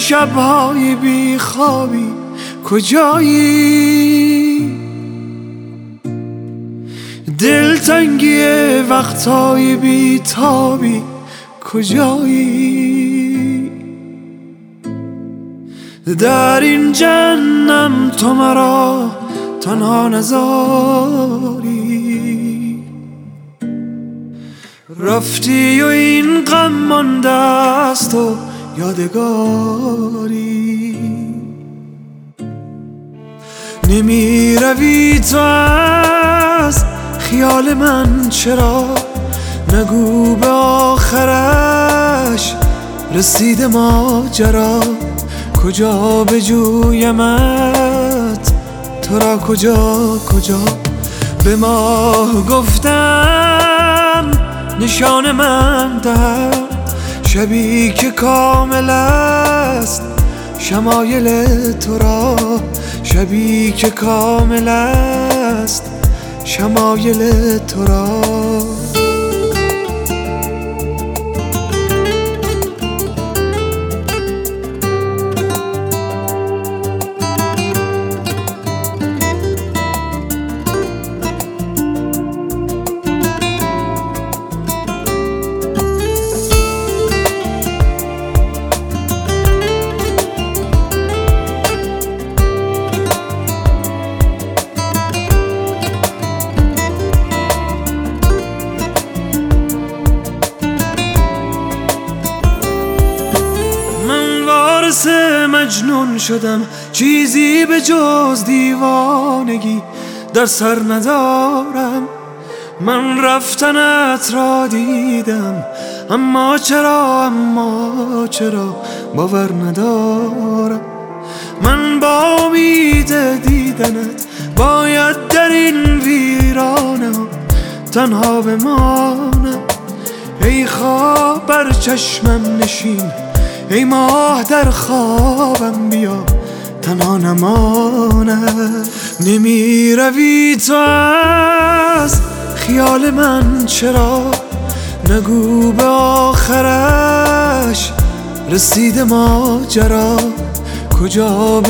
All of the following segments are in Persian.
شب‌های بیخوابی کجایی؟ دلتنگی وقتهای بیتابی کجایی؟ در این جهنم تو مرا تنها نذاری، رفتی و این غم مانده است و یادگاری. نمی روی تو از خیال من چرا؟ نگو به آخرش رسید ماجرا. کجا بجویمت تو را، کجا به ماه گفتم نشان من ده، شبی که کامل است شمایل تو را، شبی که کامل است شمایل تو را. مجنون شدم، چیزی به جز دیوانگی در سر ندارم. من رفتنت را دیدم، اما چرا باور ندارم. من با امید دیدنت باید در این ویرانه تنها بمانم. ای خواب بر چشمم نشین، ای ماه در خوابم بیا تنها نمانم. نمی روی تو از خیال من چرا؟ نگو به آخرش رسید ماجرا. کجا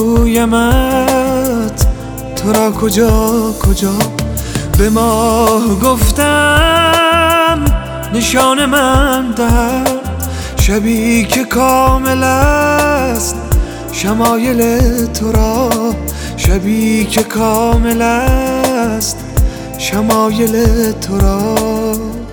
بجویمت تو را، کجا به ماه گفتم نشان من ده، شبی که کامل است شمایل تو را، شبی که کامل است شمایل تو را.